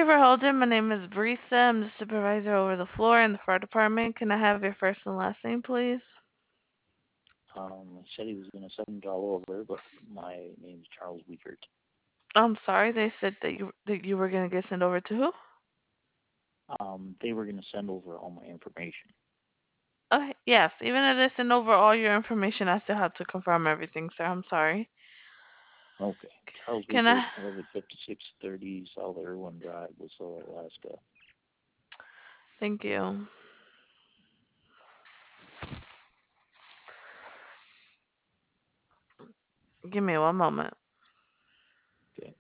you for holding. My name is Brisa. I'm the supervisor over the floor in the fire department. Can I have your first and last name, please? He said he was going to send it all over, but my name's Charles Wiegert. I'm sorry, they said that you were gonna get sent over to who? They were going to send over all my information. Okay, yes. Even if they send over all your information, I still have to confirm everything, sir. I'm sorry. Okay. Charles Can Wiegert, I? I live at 5630 South Irwin Drive, Wasilla, Alaska. Thank you. Give me one moment. Okay.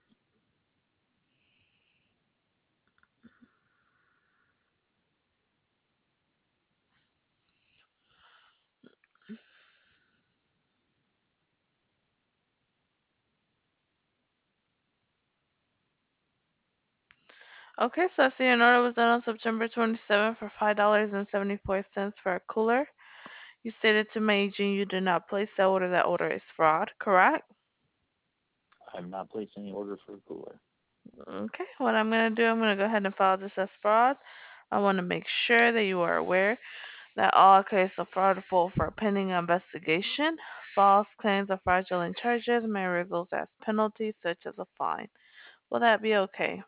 Okay, so I see an order was done on September 27th for $5.74 for a cooler. You stated to my agent you did not place that order. That order is fraud, correct? I've not placed any order for a cooler. Okay, what I'm going to do, I'm going to go ahead and file this as fraud. I want to make sure that you are aware that all cases of fraud fall for a pending investigation. False claims or fraudulent charges may result as penalties such as a fine. Will that be okay?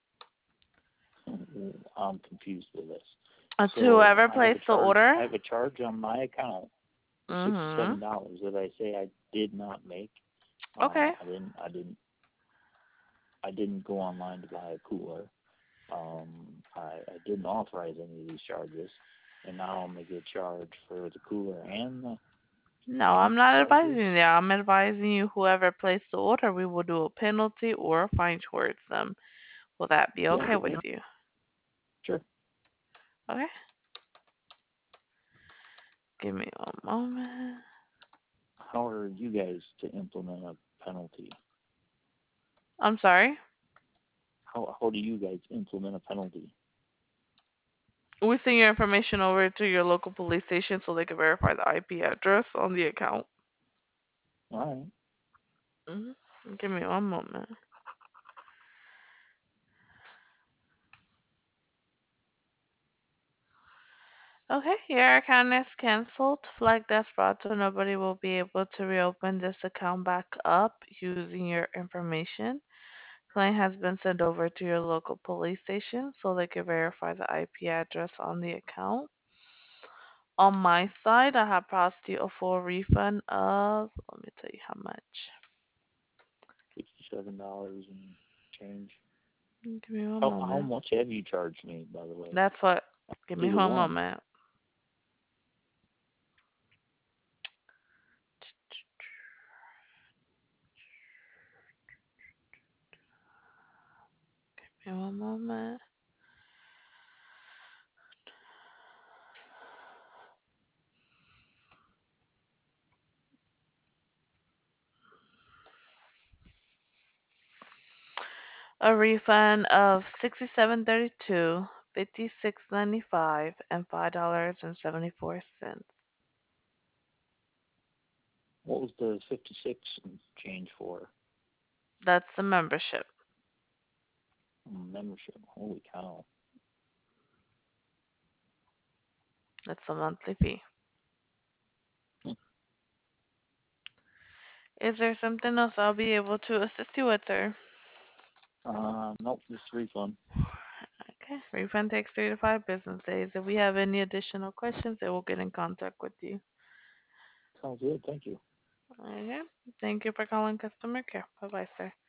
I'm confused with this. To So whoever placed the I order? have a charge on my account for Mm-hmm. $67 that I say I did not make. Okay. I didn't. I didn't go online to buy a cooler. I didn't authorize any of these charges, and now I'm gonna get charged for the cooler and the No, I'm maintenance not advising charges. you that. I'm advising you whoever placed the order, we will do a penalty or a fine towards them. Will that be Yeah, okay with you? sure. Okay. Give me one moment. How are you guys to implement a penalty? I'm sorry. How do you guys implement a penalty? We send your information over to your local police station so they can verify the IP address on the account. All right. Give me one moment. Okay, your account is canceled. Flag as fraud so nobody will be able to reopen this account back up using your information. Claim has been sent over to your local police station so they can verify the IP address on the account. On my side, I have processed you a full refund of, let me tell you how much. $67 and change. Give me one How moment. much have you charged me, by the way? That's what, give me Did it one once. moment. Give me one moment. A refund of 67.32, 56.95, and $5.74. What was the 56 and change for? That's the membership. Membership. Holy cow. That's a monthly fee. Is there something else I'll be able to assist you with, sir? Nope, just refund. Okay. Refund takes 3 to 5 business days. If we have any additional questions, they will get in contact with you. Sounds good. Thank you. Okay. Thank you for calling customer care. Bye bye, sir.